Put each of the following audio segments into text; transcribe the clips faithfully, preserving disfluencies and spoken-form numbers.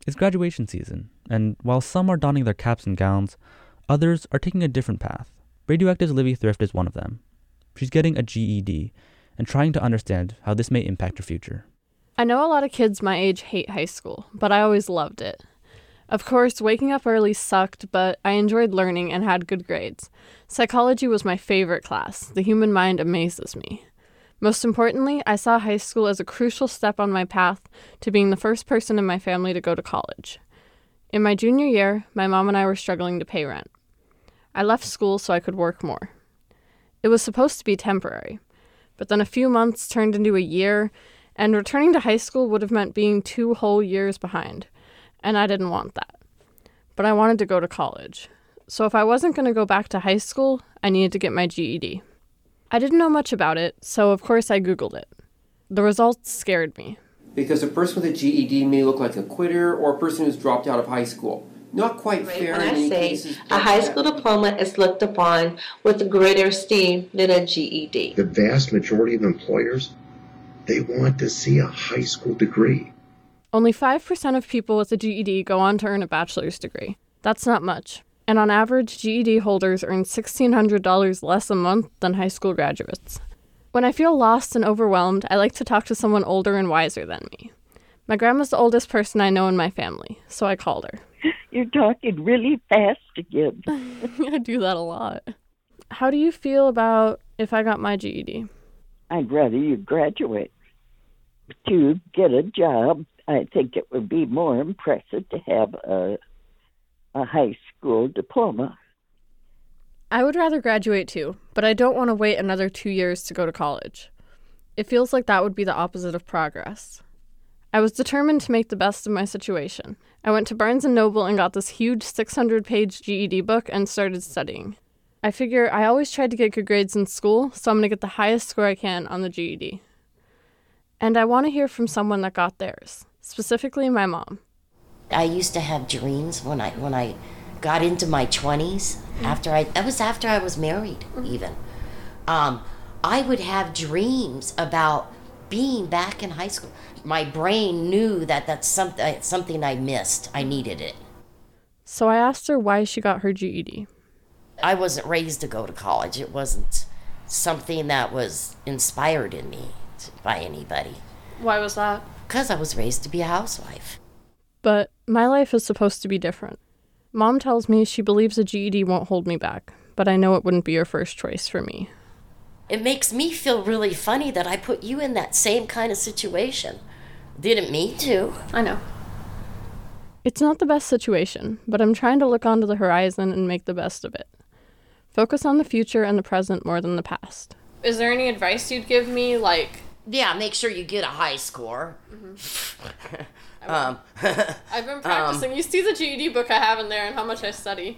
It's graduation season, and while some are donning their caps and gowns, others are taking a different path. Radioactive's Livy Thrift is one of them. She's getting a G E D and trying to understand how this may impact her future. I know a lot of kids my age hate high school, but I always loved it. Of course, waking up early sucked, but I enjoyed learning and had good grades. Psychology was my favorite class. The human mind amazes me. Most importantly, I saw high school as a crucial step on my path to being the first person in my family to go to college. In my junior year, my mom and I were struggling to pay rent. I left school so I could work more. It was supposed to be temporary, but then a few months turned into a year, and returning to high school would have meant being two whole years behind, and I didn't want that. But I wanted to go to college. So if I wasn't going to go back to high school, I needed to get my G E D. I didn't know much about it, so of course I Googled it. The results scared me. Because a person with a G E D may look like a quitter or a person who's dropped out of high school. Not quite Right. fair When in I many say cases. a high school diploma is looked upon with greater esteem than a G E D. The vast majority of employers, they want to see a high school degree. Only five percent of people with a G E D go on to earn a bachelor's degree. That's not much. And on average, G E D holders earn sixteen hundred dollars less a month than high school graduates. When I feel lost and overwhelmed, I like to talk to someone older and wiser than me. My grandma's the oldest person I know in my family, so I called her. You're talking really fast again. I do that a lot. How do you feel about if I got my G E D? I'd rather you graduate. To get a job, I think it would be more impressive to have a, a high school diploma. I would rather graduate too, but I don't want to wait another two years to go to college. It feels like that would be the opposite of progress. I was determined to make the best of my situation. I went to Barnes and Noble and got this huge six hundred page G E D book and started studying. I figure I always tried to get good grades in school, so I'm going to get the highest score I can on the G E D. And I want to hear from someone that got theirs, specifically my mom. I used to have dreams when I when I got into my twenties, after I that was after I was married even. Um, I would have dreams about being back in high school. My brain knew that that's something something I missed. I needed it. So I asked her why she got her G E D. I wasn't raised to go to college. It wasn't something that was inspired in me by anybody. Why was that? Because I was raised to be a housewife. But my life is supposed to be different. Mom tells me she believes a G E D won't hold me back, but I know it wouldn't be her first choice for me. It makes me feel really funny that I put you in that same kind of situation. Didn't mean to. I know. It's not the best situation, but I'm trying to look onto the horizon and make the best of it. Focus on the future and the present more than the past. Is there any advice you'd give me, like... Yeah, make sure you get a high score. Mm-hmm. um, I've been practicing. Um, you see the G E D book I have in there and how much I study.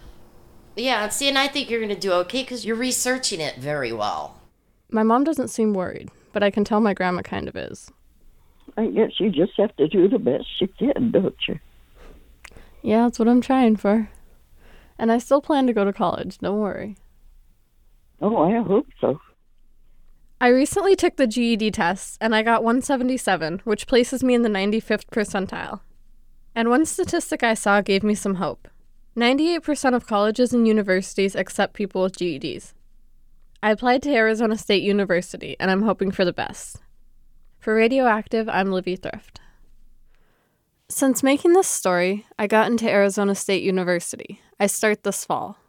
Yeah, see, and I think you're going to do okay because you're researching it very well. My mom doesn't seem worried, but I can tell my grandma kind of is. I guess you just have to do the best you can, don't you? Yeah, that's what I'm trying for. And I still plan to go to college, don't worry. Oh, I hope so. I recently took the G E D test, and I got one seventy-seven, which places me in the ninety-fifth percentile. And one statistic I saw gave me some hope. ninety-eight percent of colleges and universities accept people with G E Ds. I applied to Arizona State University, and I'm hoping for the best. For Radioactive, I'm Livy Thrift. Since making this story, I got into Arizona State University. I start this fall.